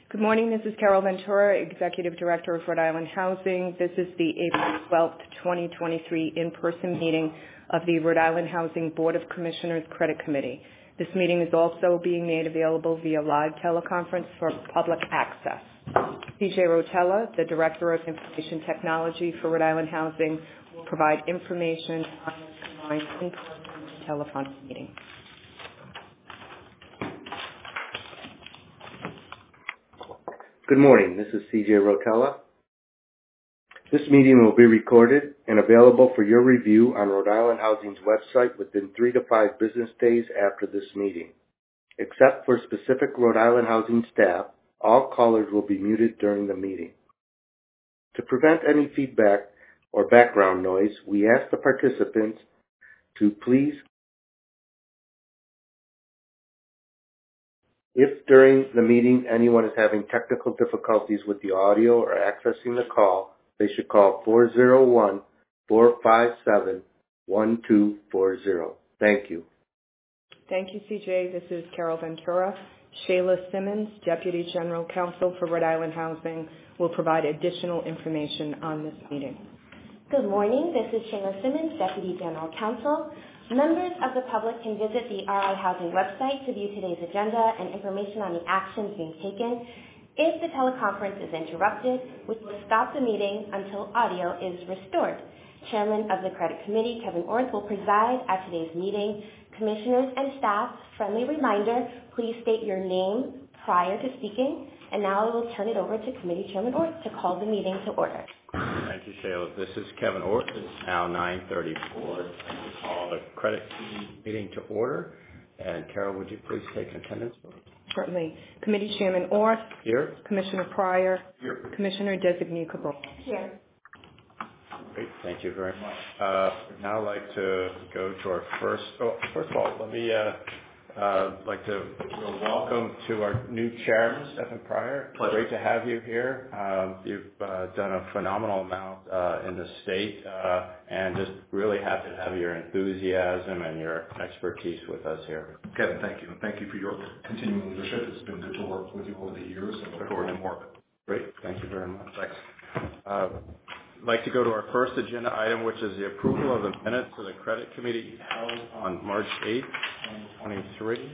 Good morning. This is Carol Ventura, Executive Director of Rhode Island Housing. This is the April 12th, 2023 in-person meeting of the Rhode Island Housing Board of Commissioners Credit Committee. This meeting is also being made available via live teleconference for public access. CJ Rotella, the Director of Information Technology for Rhode Island Housing, will provide information on this combined in-person telephone meeting. Good morning. This is CJ Rotella. This meeting will be recorded and available for your review on Rhode Island Housing's website within 3 to 5 business days after this meeting. Except for specific Rhode Island Housing staff, all callers will be muted during the meeting. To prevent any feedback or background noise, we ask the participants to please, if during the meeting anyone is having technical difficulties with the audio or accessing the call, they should call 401-457-1240. Thank you. Thank you, CJ. This is Carol Ventura. Shayla Simmons, Deputy General Counsel for Rhode Island Housing, will provide additional information on this meeting. Good morning. This is Shayla Simmons, Deputy General Counsel. Members of the public can visit the RI Housing website to view today's agenda and information on the actions being taken. If the teleconference is interrupted, we will stop the meeting until audio is restored. Chairman of the Credit Committee, Kevin Orth, will preside at today's meeting. Commissioners and staff, friendly reminder, please state your name prior to speaking. And now I will turn it over to Committee Chairman Orth to call the meeting to order. Thank you, Shayla. This is Kevin Orth. It's now 9:34. We call the Credit Committee meeting to order. And Carol, would you please take attendance? Certainly. Committee Chairman Orth. Here. Commissioner Pryor. Here. Commissioner Designee Cabral. Here. Great. Thank you very much. I'd now like to go to our first of all, let me like to welcome to our new chairman, Stephen Pryor. Pleasure. Great to have you here. You've done a phenomenal amount in the state, and just really happy to have your enthusiasm and your expertise with us here. Kevin, thank you. And thank you for your continuing leadership. It's been good to work with you over the years, and look forward to more of it. Great. Thank you very much. Thanks. I'd like to go to our first agenda item, which is the approval of the minutes of the Credit Committee held on March 8th, 2023.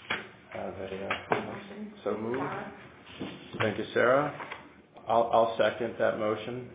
So moved. Thank you, Sarah. I'll second that motion.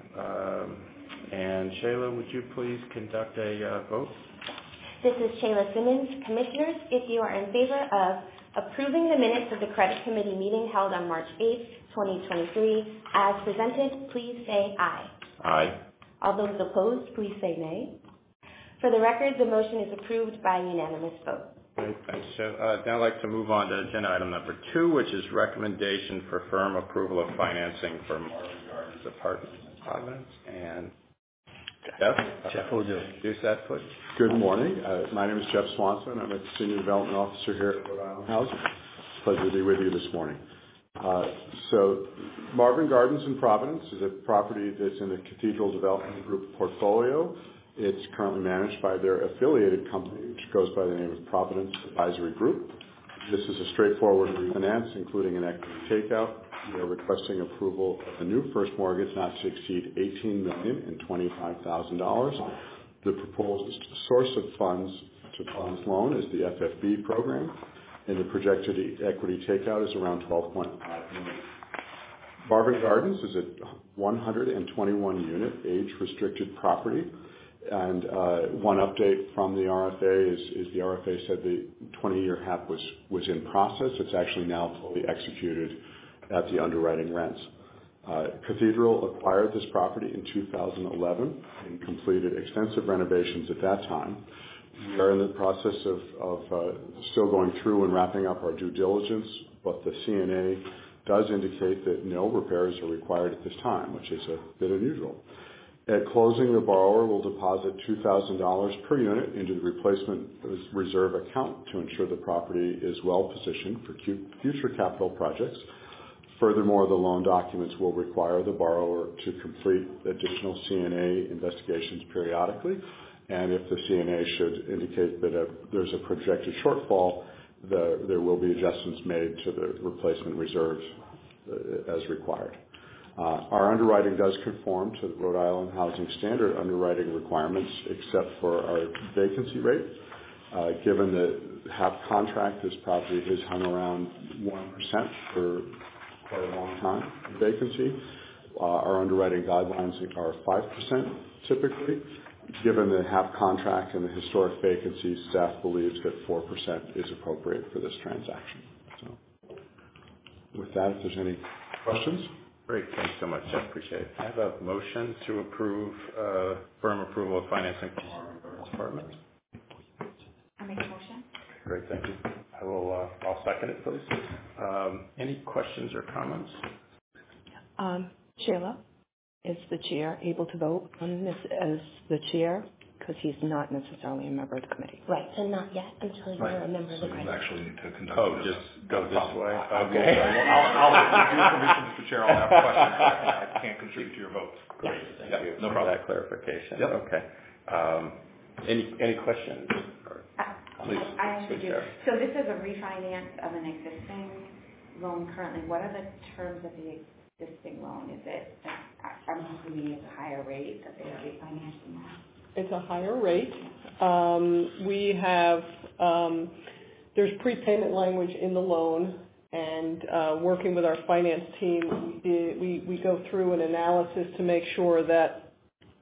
And Shayla, would you please conduct a vote? This is Shayla Simmons. Commissioners, if you are in favor of approving the minutes of the Credit Committee meeting held on March 8th, 2023, as presented, please say aye. Aye. All those opposed, please say nay. For the record, the motion is approved by unanimous vote. Great, thanks. So now I'd like to move on to agenda item number 2, which is recommendation for firm approval of financing for Marvin Gardens Apartments in Providence. And Jeff will introduce that, please. Good morning. My name is Jeff Swanson. I'm a Senior Development Officer here at Rhode Island Housing. It's a pleasure to be with you this morning. So Marvin Gardens in Providence is a property that's in the Cathedral Development Group portfolio. It's currently managed by their affiliated company, which goes by the name of Providence Advisory Group. This is a straightforward refinance, including an equity takeout. We are requesting approval of the new first mortgage not to exceed $18,025,000. The proposed source of funds to fund this loan is the FFB program, and the projected equity takeout is around $12.5 million. Marvin Gardens is a 121-unit, age-restricted property. And one update from the RFA is the RFA said the 20-year HAP was in process. It's actually now fully executed at the underwriting rents. Cathedral acquired this property in 2011 and completed extensive renovations at that time. We are in the process of still going through and wrapping up our due diligence, but the CNA does indicate that no repairs are required at this time, which is a bit unusual. At closing, the borrower will deposit $2,000 per unit into the replacement reserve account to ensure the property is well positioned for future capital projects. Furthermore, the loan documents will require the borrower to complete additional CNA investigations periodically. And if the CNA should indicate that there's a projected shortfall, there will be adjustments made to the replacement reserve as required. Our underwriting does conform to Rhode Island Housing Standard underwriting requirements, except for our vacancy rate. Given the HAP contract, this property has hung around 1% for quite a long time in vacancy. Our underwriting guidelines are 5% typically. Given the HAP contract and the historic vacancy, staff believes that 4% is appropriate for this transaction. So, with that, if there's any questions. Great. Thanks so much, Jeff. Appreciate it. I have a motion to approve firm approval of financing for Marvin Gardens Apartments. I'll make a motion. Great. Thank you. I'll second it, please. Any questions or comments? Sheila, is the chair able to vote on this as the chair? Because he's not necessarily a member of the committee. Right, so not yet until you're a member of the So you committee. actually need to conduct. Just go this way? Okay. I'll give you permission, Mr. Chair. I'll have questions. I can't contribute to your vote. Great. Thank you No for problem. that clarification. Yep. Okay. Any questions? Please. I actually do. Chair. So this is a refinance of an existing loan currently. What are the terms of the existing loan? Is it, I'm assuming it's a higher rate that they're refinancing that? It's a higher rate. We have, there's prepayment language in the loan, and working with our finance team, we go through an analysis to make sure that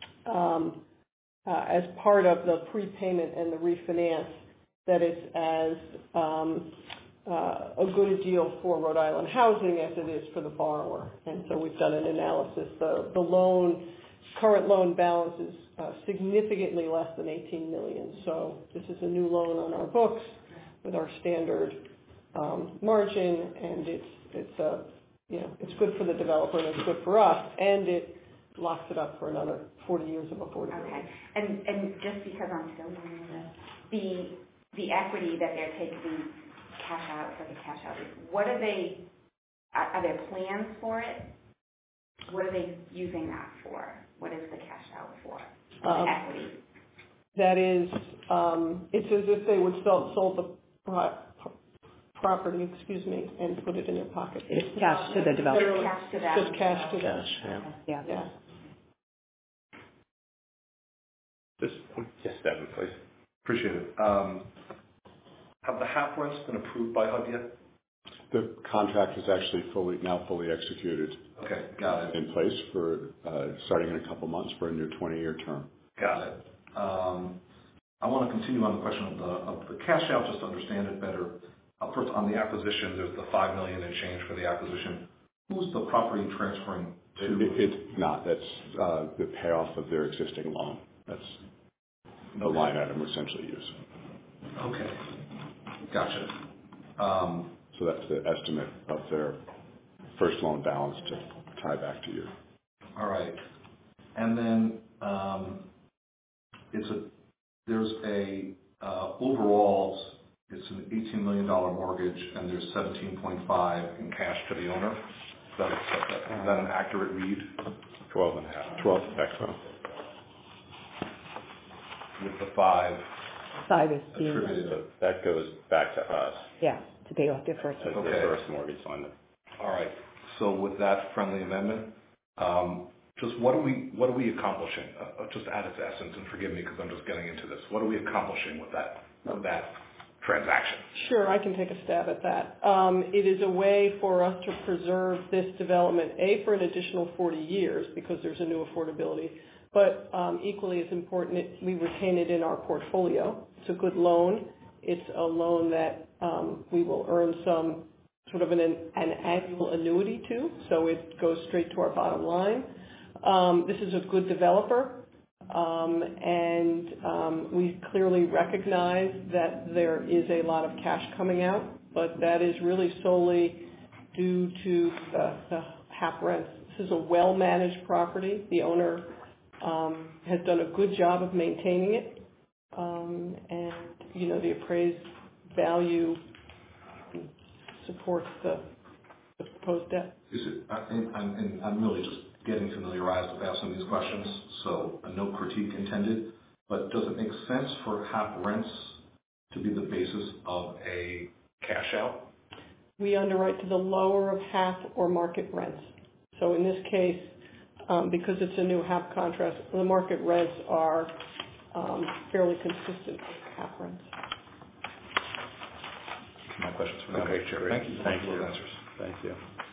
as part of the prepayment and the refinance, that it's as a good a deal for Rhode Island Housing as it is for the borrower. And so we've done an analysis. The loan, current loan balance is significantly less than $18 million. So this is a new loan on our books with our standard margin, and it's good for the developer and it's good for us, and it locks it up for another 40 years of affordability. Okay. And just because I'm still learning this, the equity that they're taking cash out for the cash out, what are there plans for it? What are they using that for? What is the cash out for? Equity. That is, it's as if they would sold the property, and put it in their pocket. It's cash to the developer. Cash to them. Just cash to them. Yeah. Yeah. Yes, Devin, please. Appreciate it. Have the HAP rents been approved by HUD yet? The contract is actually now fully executed. Okay, got it. In place for starting in a couple months for a new 20-year term. Got it. I want to continue on the question of the cash out, just to understand it better. First, on the acquisition, there's the $5 million in change for the acquisition. Who's the property transferring to? It's not. That's the payoff of their existing loan. That's the line item we essentially use. Okay. Gotcha. So that's the estimate of their first loan balance to tie back to you. All right. And then there's overall, it's an $18 million mortgage, and there's $17.5 in cash to the owner. Is that an accurate read? 12.5. 12. Excellent. With the 5 is being, attributed. That goes back to us yeah, to pay off their first. as the Okay. first mortgage lender. All right. So with that friendly amendment, just what are we accomplishing? Just at its essence, and forgive me because I'm just getting into this. What are we accomplishing with that transaction? Sure, I can take a stab at that. It is a way for us to preserve this development, for an additional 40 years because there's a new affordability, but equally as important, we retain it in our portfolio. It's a good loan. It's a loan that we will earn some sort of an annual annuity to, so it goes straight to our bottom line. This is a good developer, and we clearly recognize that there is a lot of cash coming out, but that is really solely due to the HAP rents. This is a well-managed property. The owner has done a good job of maintaining it, and the appraised value supports the proposed debt. Is it? I'm really just getting familiarized with asking these questions, so no critique intended. But does it make sense for HAP rents to be the basis of a cash out? we underwrite to the lower of half or market rents. So in this case, because it's a new HAP contract, the market rents are fairly consistent with HAP rents. My questions for now. Okay, sure. Thank you. Thank you. Thank you.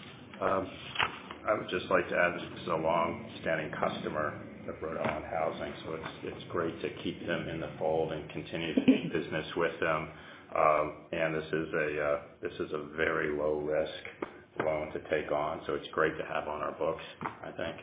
I would just like to add, this is a long-standing customer of Rhode Island Housing, so it's great to keep them in the fold and continue to do business with them. And this is a very low risk loan to take on, so it's great to have on our books, I think.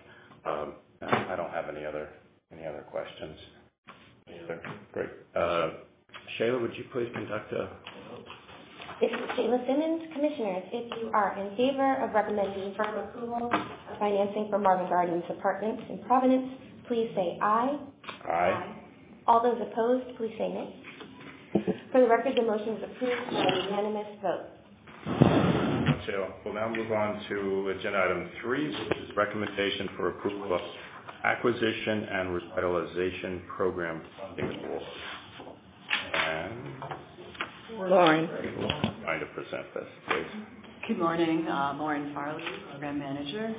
I don't have any other questions. Great. Shayla, would you please conduct a vote? This is Shayla Simmons. Commissioners, if you are in favor of recommending firm approval of financing for Marvin Gardens Apartments in Providence, please say aye. Aye. All those opposed, please say nay. For the record, the motion is approved by a unanimous vote. We'll now move on to agenda item 3, which is recommendation for approval of acquisition and revitalization program funding award. And Lauren. Going to present this, please. Good morning, Lauren Farley, Program Manager.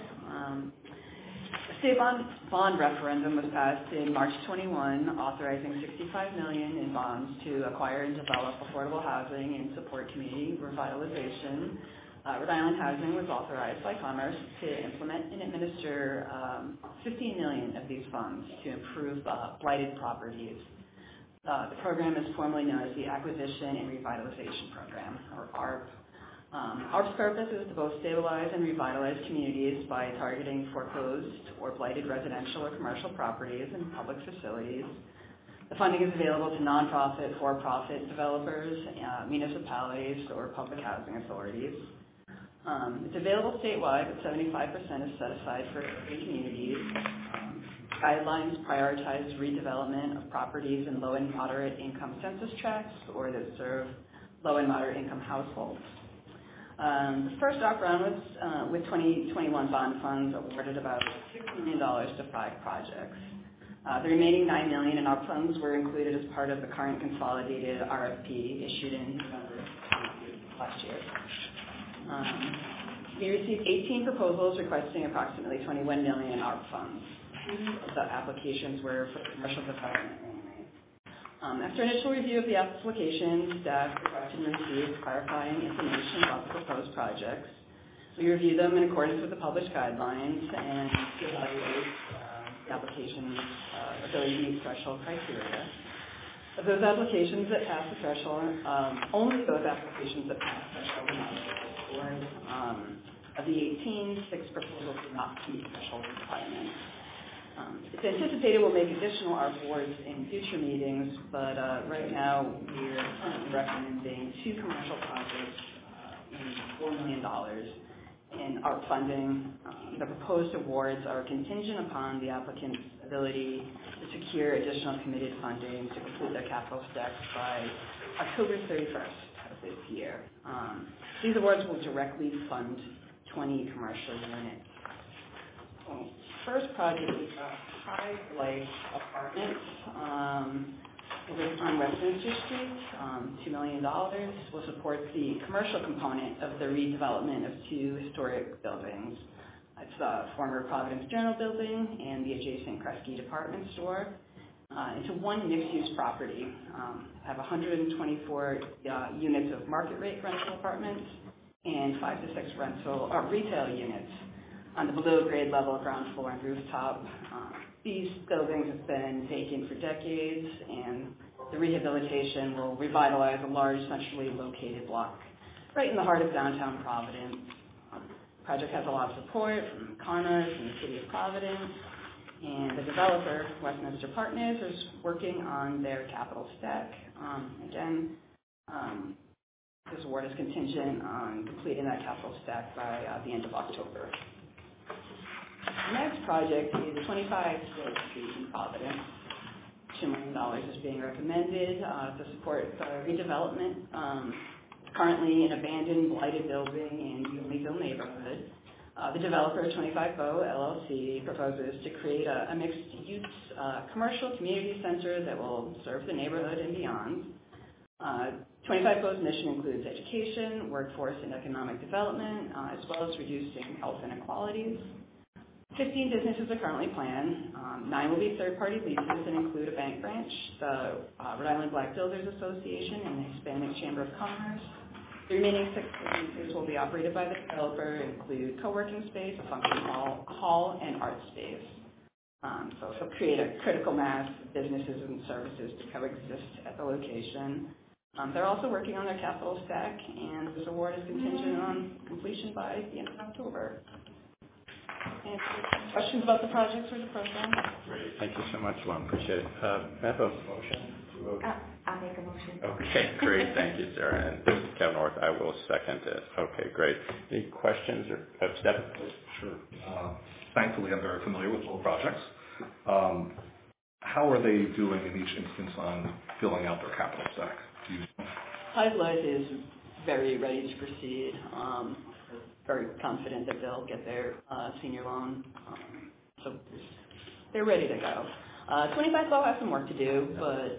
A state bond referendum was passed in March 21, authorizing $65 million in bonds to acquire and develop affordable housing and support community revitalization. Rhode Island Housing was authorized by Commerce to implement and administer $15 million of these funds to improve blighted properties. The program is formally known as the Acquisition and Revitalization Program, or ARP. ARP's purpose is to both stabilize and revitalize communities by targeting foreclosed or blighted residential or commercial properties and public facilities. The funding is available to nonprofit, for-profit developers, municipalities, or public housing authorities. It's available statewide, but 75% is set aside for urban communities. Guidelines prioritize redevelopment of properties in low and moderate income census tracts or that serve low and moderate income households. The first ARP round was with 2021 bond funds awarded about $6 million to 5 projects. The remaining $9 million in ARP funds were included as part of the current consolidated RFP issued in November last year. We received 18 proposals requesting approximately $21 million in ARP funds. The applications were for commercial development only. After initial review of the applications, staff requested and received clarifying information about the proposed projects. We reviewed them in accordance with the published guidelines and evaluate the application's ability to meet threshold criteria. Of those applications that passed the threshold, only those applications that passed the threshold were not scored. Of the 18, 6 proposals did not meet threshold requirements. It's anticipated we'll make additional ARP awards in future meetings, but right now we're currently recommending 2 commercial projects in $4 million in ARP funding. The proposed awards are contingent upon the applicant's ability to secure additional committed funding to complete their capital stacks by October 31st of this year. These awards will directly fund 20 commercial units. First project is High Life Apartments on Westminster Street, $2 million. Will support the commercial component of the redevelopment of 2 historic buildings. It's the former Providence Journal building and the adjacent Kresge department store into one mixed-use property. Have 124 units of market rate rental apartments and 5 to 6 retail units on the below grade level, ground floor, and rooftop. These buildings have been vacant for decades, and the rehabilitation will revitalize a large, centrally located block right in the heart of downtown Providence. The project has a lot of support from Commerce and the City of Providence, and the developer, Westminster Partners, is working on their capital stack. This award is contingent on completing that capital stack by the end of October. The next project is 25 Stewart Street in Providence. $2 million is being recommended to support the redevelopment. It's currently an abandoned, blighted building in Unionville neighborhood. The developer, 25 Bow LLC, proposes to create a mixed-use commercial community center that will serve the neighborhood and beyond. 25O's mission includes education, workforce, and economic development, as well as reducing health inequalities. 15 businesses are currently planned. 9 will be third-party leases and include a bank branch, the Rhode Island Black Builders Association, and the Hispanic Chamber of Commerce. The remaining 6 businesses will be operated by the developer, include co-working space, a function hall, and art space. So it'll create a critical mass of businesses and services to coexist at the location. They're also working on their capital stack, and this award is contingent on completion by the end of October. Any questions about the projects or the program? Great. Thank you so much, Lon. Appreciate it. May I have a motion? I'll make a motion. Okay, great. Thank you, Sarah. And this is Kevin Orth. I will second it. Okay, great. Any questions or Stephen? Sure. Thankfully, I'm very familiar with both projects. How are they doing in each instance on filling out their capital stack? Do you know? Hive Life is very ready to proceed. Very confident that they'll get their senior loan. So they're ready to go. 25O has some work to do, but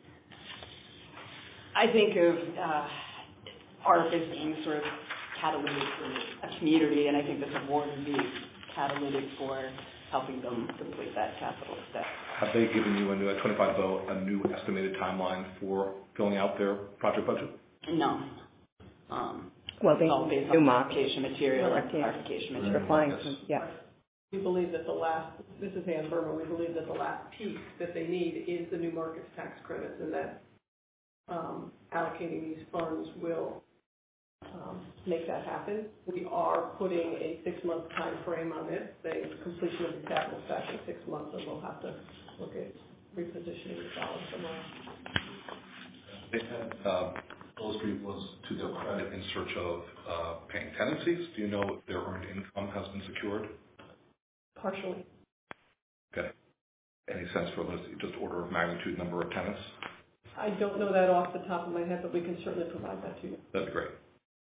I think of ARP as being sort of catalytic for a community, and I think this award would be catalytic for helping them complete that capital stack. Have they given you at 25O a new estimated timeline for filling out their project budget? No. Well, it's all based on application material and Yeah. clarification material. Replying to, yeah. We believe that this is Ann Berman, we believe that the last piece that they need is the new markets tax credits, and that allocating these funds will make that happen. We are putting a 6-month time frame on this, saying completion of the capital stack in 6 months, and we'll have to look at repositioning the dollars somewhere. They had, Gold Street was to their credit in search of paying tenancies. Do you know if their earned income has been secured? Partially. Okay. Any sense for just order of magnitude number of tenants? I don't know that off the top of my head, but we can certainly provide that to you. That'd be great.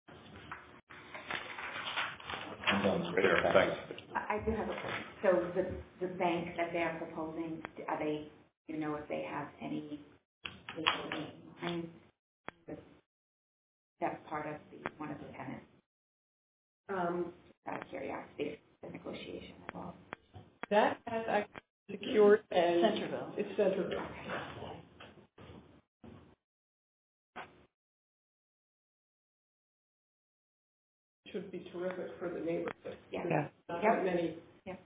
Sure, thanks. I do have a question. So the bank that they're proposing, are they, do you know if they have any and that's part of one of the tenants? Out of curiosity, the negotiation as well. That has actually secured and Centerville. It's Centerville. Should be terrific for the neighborhood. Yeah. Not that many Yep.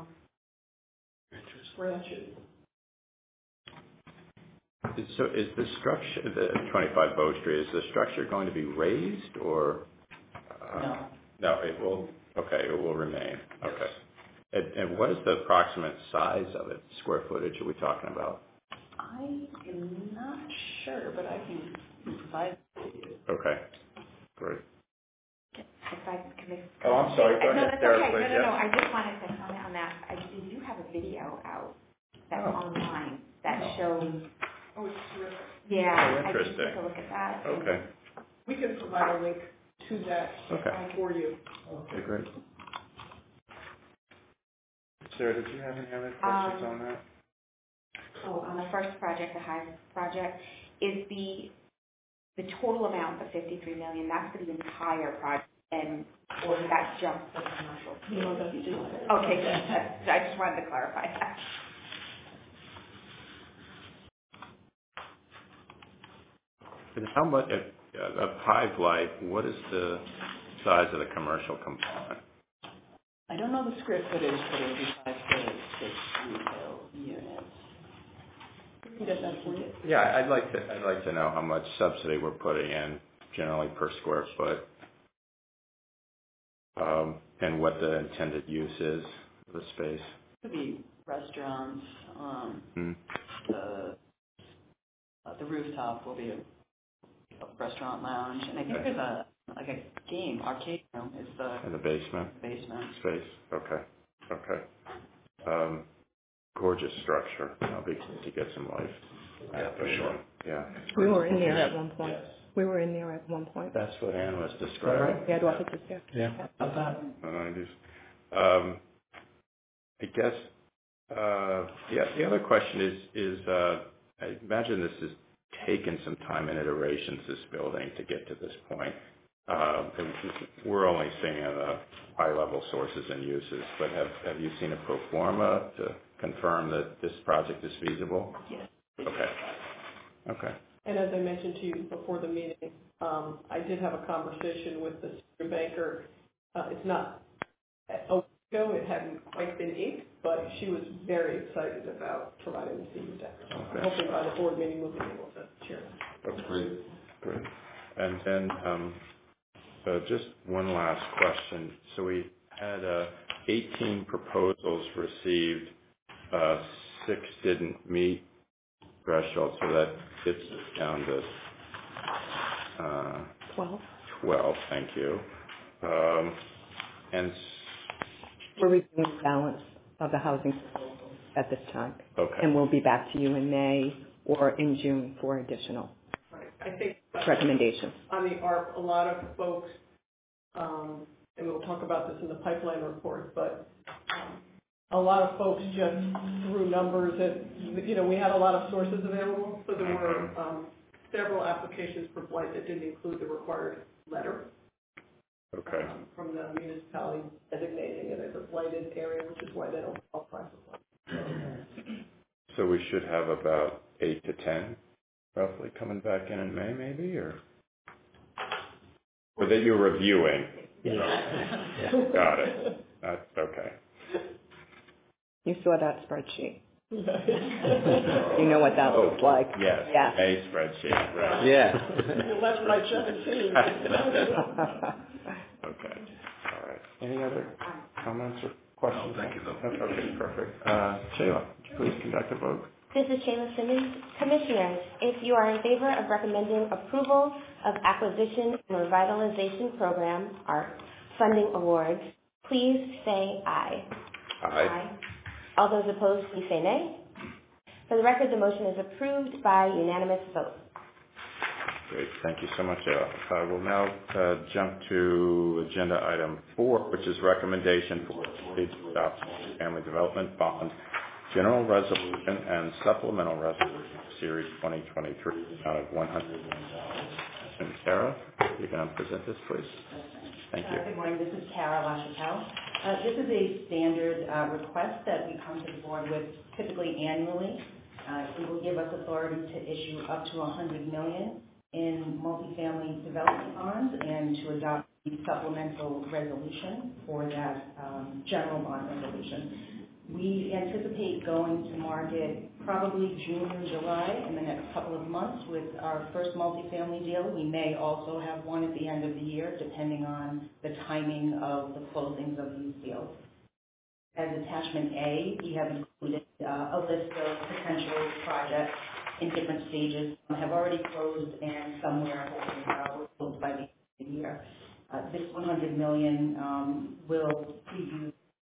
branches. So is the structure, the 25 Bow Street, is the structure going to be raised or? No. No, it will, okay, it will remain. Okay. And what is the approximate size of it? Square footage are we talking about? I am not sure, but I can provide it to you. Okay, great. If I can make. Oh, I'm sorry. Go No, ahead, that's Sarah, okay. please. No. I just wanted to comment on that. You do have a video out that's online that shows. Oh, it's terrific. Yeah. Oh, I interesting. can take a look at that. Okay. We can provide a link to that for you. Okay, great. Sarah, did you have any other questions on that? Oh, on the first project, the Hive project, is the total amount of $53 million. That's for the entire project, or is that just the commercial? No, that's just. Okay, good. I just wanted to clarify that. And how much of Hive Life? What is the size of the commercial component? I don't know the square footage, but it would be 5 to 6 retail units. We can get that for you. Yeah, I'd like to know how much subsidy we're putting in generally per square foot, and what the intended use is of the space. It could be restaurants. The rooftop will be a restaurant lounge, and I think there's a game arcade room is in the basement. Space. Okay. Gorgeous structure. I'll be glad to get some life. Yeah, for sure. Yeah. We were in there at one point. Yes. We were in there at one point. That's what Ann was describing. We had offices there. Yeah. Not that. The 90s. I guess. The other question is I imagine this is taken some time and iterations, this building, to get to this point. We're only seeing the high-level sources and uses, but have you seen a pro forma to confirm that this project is feasible? Yes. Okay. And as I mentioned to you before the meeting, I did have a conversation with the senior banker. It's not a week ago. It hadn't quite been inked, but she was very excited about providing the senior debt. Okay. Hopefully by the board meeting we'll be able to share that. Okay. Great. And then just one last question. So we had 18 proposals received. 6 didn't meet threshold, so that gets us down to 12. Thank you. And we're reviewing the balance of the housing proposals at this time. Okay. And we'll be back to you in May or in June for additional I think recommendations. On the ARP, a lot of folks, and we'll talk about this in the pipeline report, but a lot of folks just threw numbers at, we had a lot of sources available, so there were several applications for blight that didn't include the required letter. Okay. From the municipality designating it as a blighted area, which is why they don't qualify for blight. So we should have about 8 to 10 roughly coming back in May, maybe, or that you're reviewing? Yes. Got it. That's okay. You saw that spreadsheet. You know what that looks like. Yes. Yeah. A spreadsheet, right? Yeah. You left my 17. Okay. All right. Any other comments or questions? No, thank you, though. Okay, perfect. Shayla, please conduct a vote. This is Shayla Simmons. Commissioners, if you are in favor of recommending approval of Acquisition and Revitalization Program, ARP, funding awards, please say aye. Aye. All those opposed, please say nay. For the record, the motion is approved by unanimous vote. Great. Thank you so much, Shayla. We'll now jump to agenda item 4, which is recommendation for authority to adopt family development bond, general resolution, and supplemental resolution for Series 2023 out of $100 million. And Kara, you can present this, please. Thank you. Good morning. This is Kara LaChapelle. This is a standard request that we come to the board with typically annually. It will give us authority to issue up to $100 million in multifamily development bonds and to adopt the supplemental resolution for that general bond resolution. We anticipate going to market probably June or July in the next couple of months with our first multifamily deal. We may also have one at the end of the year, depending on the timing of the closings of these deals. As attachment A, we have included a list of potential projects in different stages. Some have already closed and some will close by the end of the year. This $100 million will be used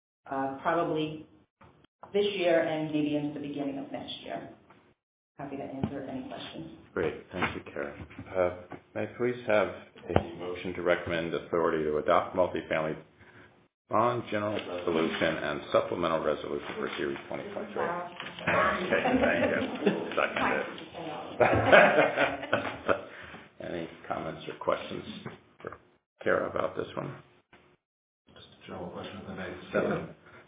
probably this year and maybe into the beginning of next year. Happy to answer any questions. Great. Thank you, Kara. May I please have a motion to recommend authority to adopt multifamily bond, general resolution, and supplemental resolution for Series 2023? Okay, thank you. Seconded. Any comments or questions for Kara about this one? Just a general question, if I may. 7.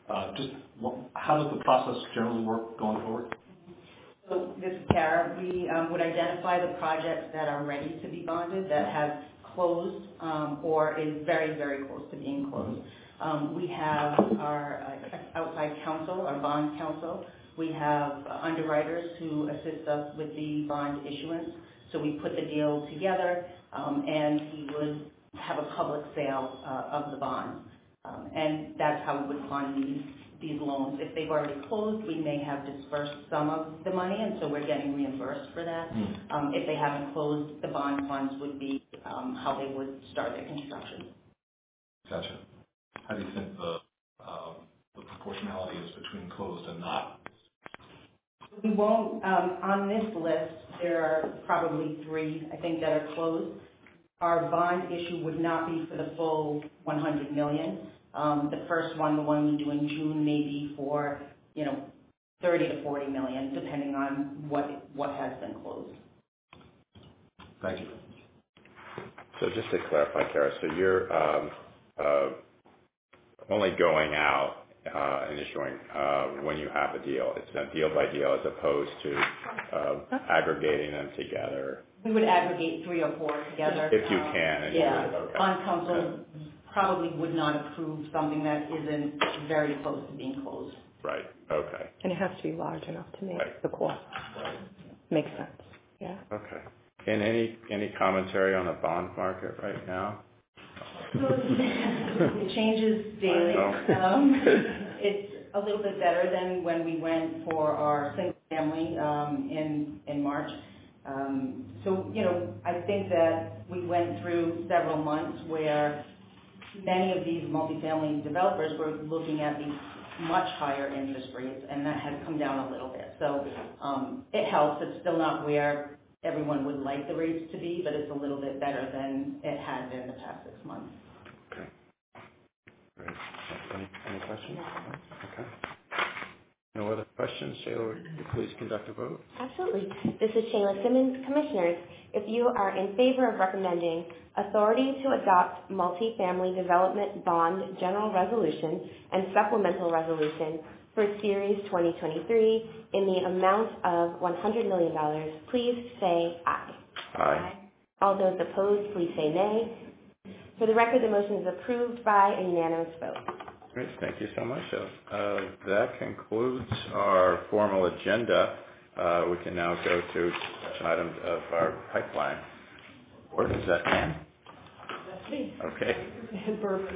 How does the process generally work going forward? So this is Kara. We would identify the projects that are ready to be bonded, that have closed or is very, very close to being closed. We have our outside counsel, our bond counsel. We have underwriters who assist us with the bond issuance. So we put the deal together and we would have a public sale of the bond. And that's how we would fund these loans. If they've already closed, we may have dispersed some of the money, and so we're getting reimbursed for that. If they haven't closed, the bond funds would be how they would start their construction. Gotcha. How do you think the proportionality is between closed and not? We won't, on this list, there are probably 3, I think, that are closed. Our bond issue would not be for the full $100 million. The first one, the one we do in June, may be for, $30 to $40 million, depending on what has been closed. Thank you. So just to clarify, Kara, so you're only going out and issuing when you have a deal. It's a deal by deal as opposed to aggregating them together. We would aggregate 3 or 4 together. If you can. And yeah. okay. Bond counsel probably would not approve something that isn't very close to being closed. Right. Okay. And it has to be large enough to make Right. the cost. Makes sense. Yeah. Okay. And any commentary on the bond market right now? It changes daily. It's a little bit better than when we went for our single family in March. So, I think that we went through several months where many of these multifamily developers were looking at these much higher interest rates, and that has come down a little bit. So it helps. It's still not where everyone would like the rates to be, but it's a little bit better than it had been the past 6 months. Okay. Great. Any questions? Okay. No other questions? Shayla, would you please conduct a vote? Absolutely. This is Shayla Simmons. Commissioners, if you are in favor of recommending authority to adopt multifamily development bond general resolution and supplemental resolution for Series 2023 in the amount of $100 million, please say aye. Aye. All those opposed, please say nay. For the record, the motion is approved by a unanimous vote. Great. Thank you so much. That concludes our formal agenda. We can now go to discussion items of our pipeline. Or is that Ann? That's me. Okay. And Perfect.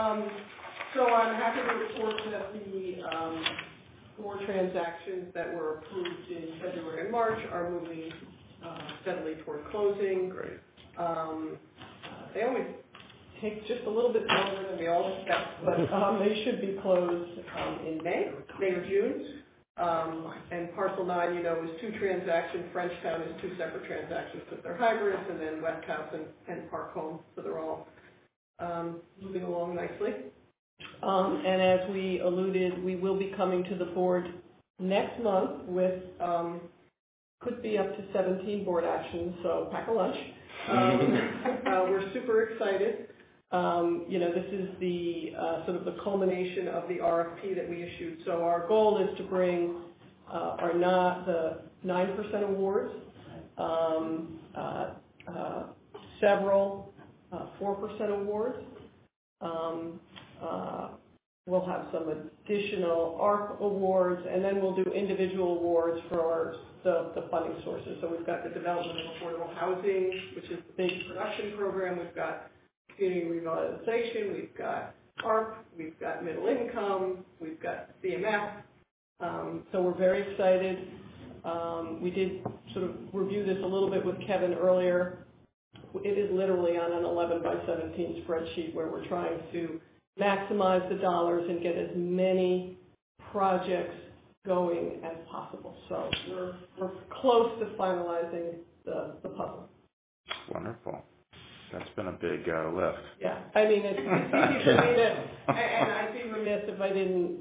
So I'm happy to report that the 4 transactions that were approved in February and March are moving steadily toward closing. Great. They always take just a little bit longer than we all expect, but they should be closed in May or June. And Parcel 9, is 2 transactions. Frenchtown is 2 separate transactions, but they're hybrids, and then West House and Park Home, so they're all moving along nicely. And as we alluded, we will be coming to the board next month with could be up to 17 board actions, so pack a lunch. We're super excited. This is the sort of the culmination of the RFP that we issued. So our goal is to bring the 9% awards, several 4% awards. We'll have some additional ARP awards, and then we'll do individual awards for the funding sources. So we've got the Development of Affordable Housing, which is the big production program. We've got community revitalization. We've got ARP. We've got middle income. We've got CMF. So we're very excited. We did sort of review this a little bit with Kevin earlier. It is literally on an 11 by 17 spreadsheet where we're trying to maximize the dollars and get as many projects going as possible. So we're close to finalizing the puzzle. Wonderful. That's been a big lift. Yeah, I mean, it's easy for me to, and I'd be remiss if I didn't,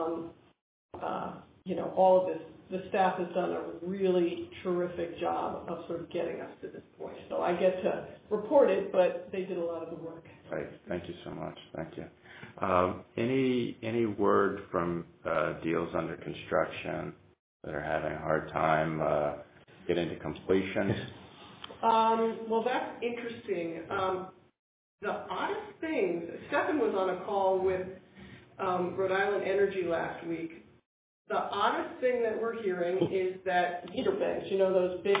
all of this, the staff has done a really terrific job of sort of getting us to this point. So I get to report it, but they did a lot of the work. Right. Thank you so much. Thank you. Any word from deals under construction that are having a hard time getting to completion? Well, that's interesting. The oddest thing, Stefan was on a call with Rhode Island Energy last week. The oddest thing that we're hearing is that meter banks, those big,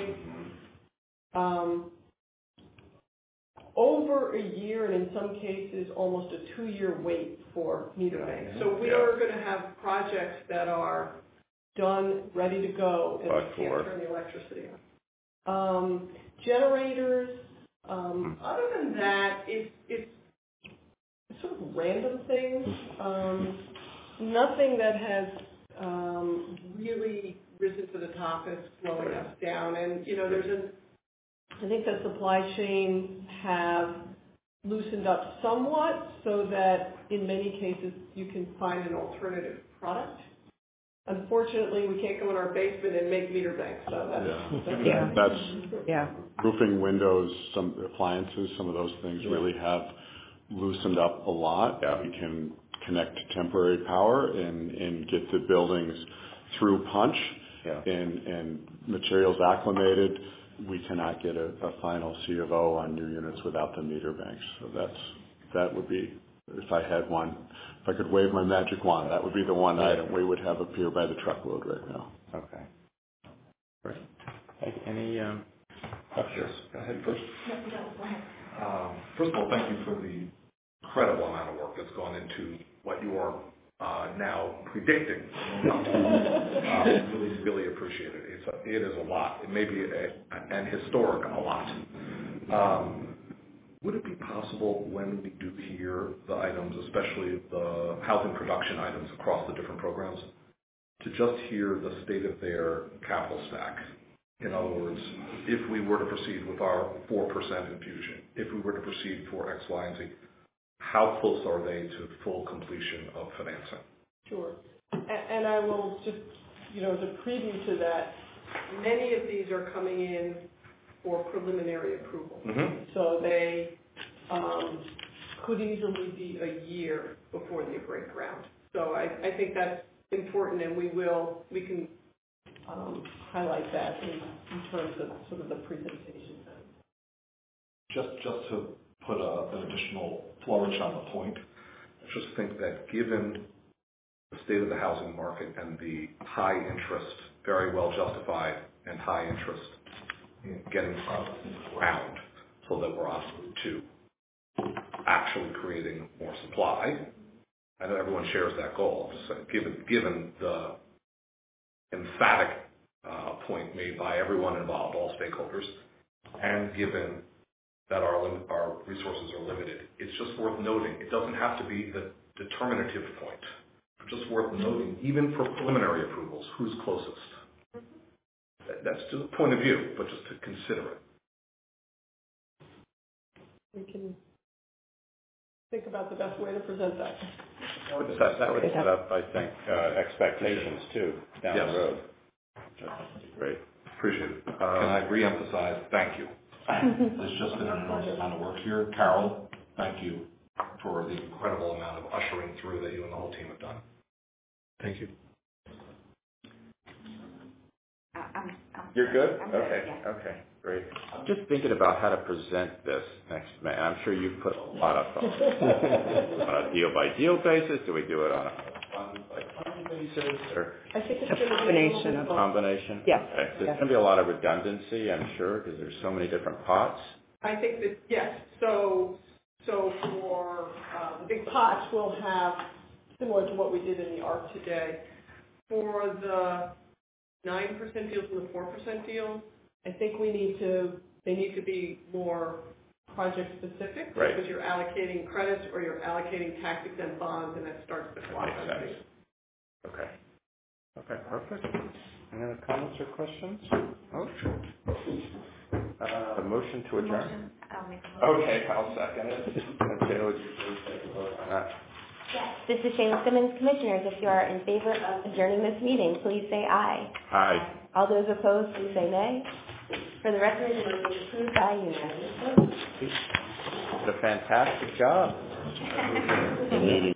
over a year and in some cases almost a 2-year wait for meter banks. So we are going to have projects that are done, ready to go, and we can't turn the electricity on. Generators, other than that, it's sort of random things. Nothing that has really risen to the top as slowing us down. And, I think the supply chain have loosened up somewhat so that in many cases you can find an alternative product. Unfortunately, we can't go in our basement and make meter banks, so Yeah. Roofing, windows, some appliances, some of those things really have loosened up a lot. Yeah. We can connect to temporary power and get the buildings through punch and materials acclimated. We cannot get a final C of O on new units without the meter banks. So that would be, if I had one, if I could wave my magic wand, that would be the one item we would have appear by the truckload right now. Okay. Great. Any Yes, go ahead first. First of all, thank you for the incredible amount of work that's gone into what you are now predicting. Really appreciate it. It is a lot. It may be an historic a lot. Would it be possible when we do hear the items, especially the housing production items across the different programs, to just hear the state of their capital stack? In other words, if we were to proceed with our 4% infusion, if we were to proceed for X, Y, and Z, how close are they to full completion of financing? Sure. And I will just, as a preview to that, many of these are coming in for preliminary approval. Mm-hmm. So they could easily be a year before they break ground. So I think that's important, and we can highlight that in terms of sort of the presentation. Just to put an additional flourish on the point, I just think that given the state of the housing market and the high interest, very well justified and high interest in getting products in the ground so that we're on route to actually creating more supply. I know everyone shares that goal. So given the emphatic point made by everyone involved, all stakeholders, and given that our resources are limited, it's just worth noting. It doesn't have to be the determinative point. It's just worth noting, even for preliminary approvals, who's closest. That's just a point of view, but just to consider it. We can think about the best way to present that. That would set up, I think, expectations too down the road. Great. Appreciate it. Can I reemphasize? Thank you. There's just been an enormous amount of work here. Carol, thank you for the incredible amount of ushering through that you and the whole team have done. Thank you. You're good? I'm good, Okay. yeah. Okay. Great. I'm just thinking about how to present this next May. I'm sure you've put a lot of thought. On a deal-by-deal basis? Do we do it on a fund-by-fund basis? Or I think it's a combination of combination? Yes. Okay. There's going to be a lot of redundancy, I'm sure, because there's so many different pots. I think that, yes. So for the big pots, we'll have, similar to what we did in the ARP today, for the 9% deals and the 4% deals, I think they need to be more project specific, right, because you're allocating credits or you're allocating tax-exempt bonds, and that starts to clock on things. Okay. Okay, perfect. Any other comments or questions? Oh, a motion to adjourn? Motion. I'll make a motion. Okay, I'll second it. Okay, would you please take a vote on that? Yes. This is Shayla Simmons. Commissioners, if you are in favor of adjourning this meeting, please say aye. Aye. All those opposed, please say nay. For the record, it will be approved by unanimous vote. Did a fantastic job. The meeting